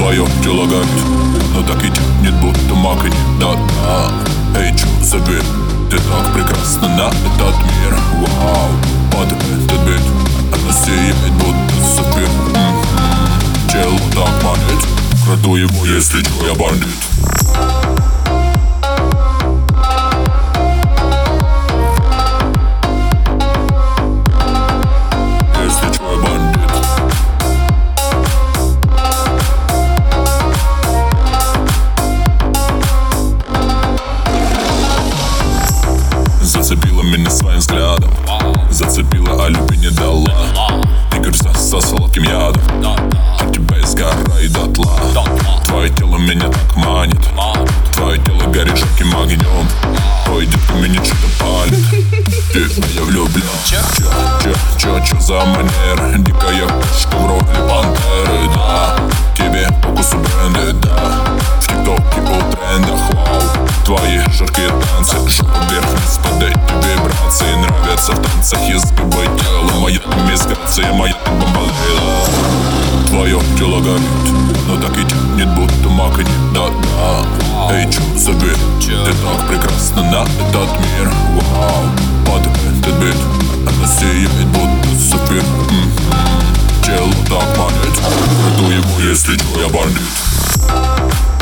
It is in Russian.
Твое тело горит, но так и тянет, будто маканье. Да-да, эй, чё за вид? Ты так прекрасна на этот мир. Вау, под этот бит она сияет, будто сапфир. Тело так манит, краду его, если чё, я бандит. Зацепила меня своим взглядом, зацепила, а любви не дала. Ты кажется со сладким ядом, от тебя изгорает дотла. Твое тело меня так манит, твое тело горит жарким огнем. Ой, детка, меня что-то палит, а я влюблен. Чё за манера? Дикая кошка в роли пантеры, да. Тебе по вкусу бренды, да. В тиктоке у трендах, вау. Твои жаркие танцы, жопа вверх-вниз под эти вибрации. Нравятся в танцах изгибы тела. Моя мискация, моя бомбалейла. Твое тело горит, но так и тянет, будто маканье. Да-да, эй, чё за вид? Ты так прекрасна на этот мир. Вау, под этот бит она сияет, будто сапфир. Тело так манит, краду его, если чё, я бандит.